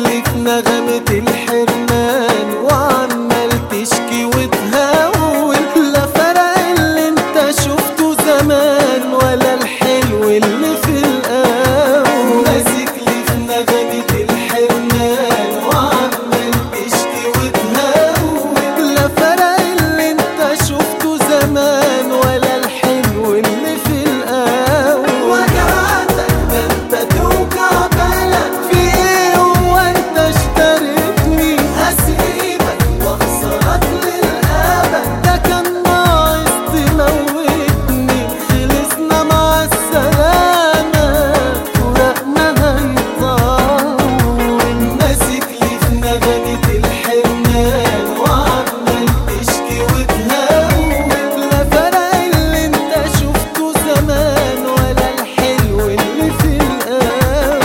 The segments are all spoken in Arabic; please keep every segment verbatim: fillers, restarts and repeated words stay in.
لي في نغمة الحرمان وعمال تشكي وتهون. لا فرق اللي انت شفته زمان ولا الحلو اللي في الأول. ماسك لي في نغمة الحرمان وعمال تشكي وتهون. لا فرق اللي انت شفته زمان ولا الحلو اللي في الأول. وجعتك ده انت توجع بالك في ايه هو انت اشتريتني. هسيبك واخسرك للأبد ده كان ناقص تموتني. خلصنا مع السلامة فراقنا هيطول. ماسك لي في نغمة الحرمان وعمال تشكي وتهون. لا فرق اللي انت شفته زمان ولا الحلو اللي في الأول.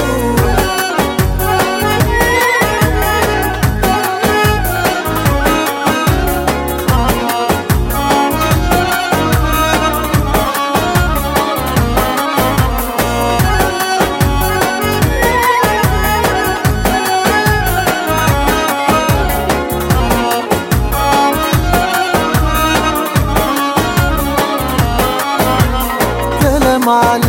كلام على